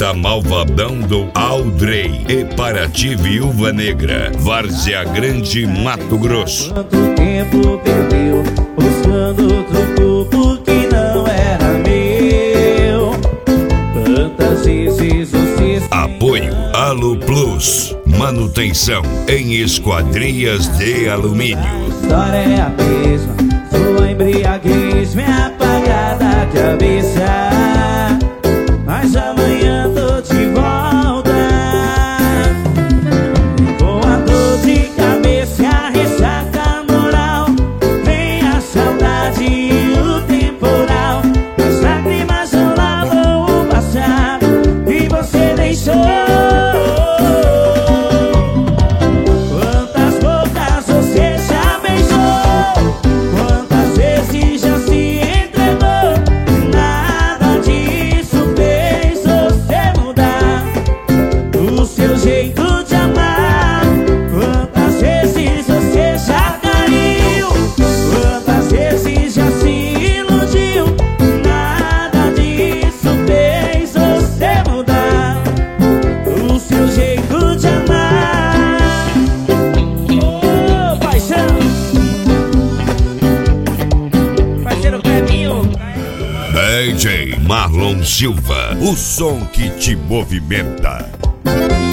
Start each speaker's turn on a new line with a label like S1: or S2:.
S1: Poeta Malvadão do Aldrey e Paraty Viúva Negra, Várzea Grande, Mato Grosso.
S2: Quanto tempo perdeu buscando outro corpo que não era meu? Quantas vezes você...
S1: Apoio Alu Plus, manutenção em esquadrias de alumínio.
S2: A história é a mesma, sua embriaguez me apaga da cabeça. Mas amanhã tô de volta, com a dor de cabeça e a ressaca moral. Vem a saudade e o temporal, as lágrimas não lavam o passado e você deixou. Quantas bocas você já beijou, quantas vezes já se entregou, nada disso fez você mudar o seu jeito de amar. Quantas vezes você já caiu, quantas vezes já se iludiu, nada disso fez você mudar o seu jeito de amar. Ô, paixão, parceiro Clebinho.
S1: DJ Marlon Silva, o som que te movimenta.